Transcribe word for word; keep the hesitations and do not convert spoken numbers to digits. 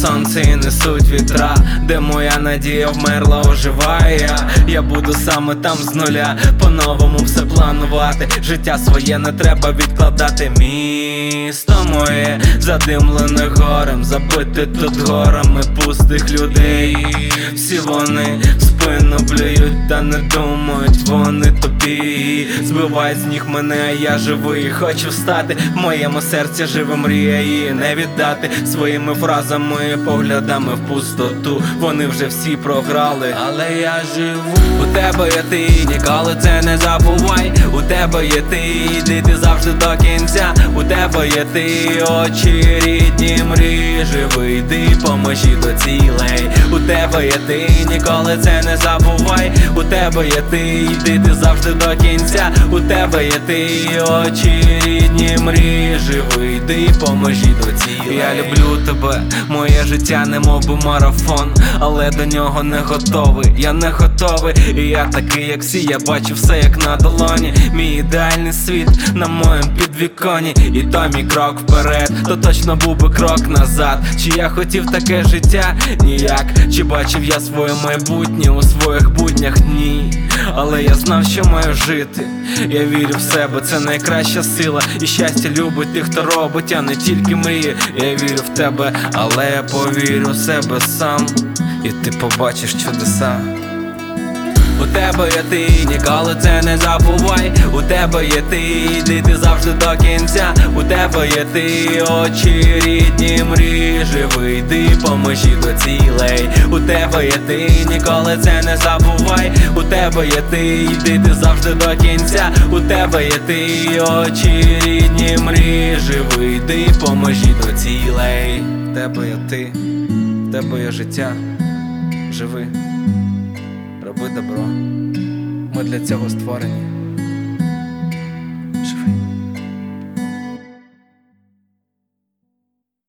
сонце і несуть вітра, де моя надія вмерла, оживає я. Я буду саме там з нуля, по-новому все планувати. Життя своє не треба відкладати. Місто моє задимлене горем, забите тут горами пустих людей. Всі вони в спину плюють, та не думають, вони тобі. Збивають з ніг мене, а я живий. Хочу встати, в моєму серці живе мрія, її не віддати. Своїми фразами, поглядами в пустоту. Вони вже всі програли, але я живу. У тебе є ти, ніколи це не забувай. У тебе є ти, йди ти завжди до кінця. У тебе є ти, очі рідні, мрії, живи, йди, поможи до цілей. У тебе є ти, ніколи це не забувай. У тебе є ти, йди ти завжди до кінця. У тебе є ти, очі рідні, мрії, живи, йди, поможи до цілей. Я люблю тебе, моє життя немов би марафон, але до нього не готовий, я не готовий. І я такий, як всі, я бачу все як на долоні. Мій ідеальний світ на моєму підвіконі. І то мій крок вперед, то точно був би крок назад. Чи я хотів таке життя? Ніяк. Чи бачив я своє майбутнє у своїх буднях? Ні. Але я знав, що маю жити. Я вірю в себе, це найкраща сила. І щастя любить тих, хто робить, а не тільки мріє. Я вірю в тебе, але я повірю в себе сам, і ти побачиш чудеса. У тебе є ти, ніколи це не забувай. У тебе є ти, йди ти завжди до кінця. У тебе є ти, очі рідні, мрії, живи, йди, поможи до цілей. У тебе є ти, ніколи це не забувай. У тебе є ти, йди ти завжди до кінця. У тебе є ти, очі рідні, мрії, живи, йди, поможи до цілей. У тебе є ти, в тебе є життя, живи, роби добро, ми для цього створені.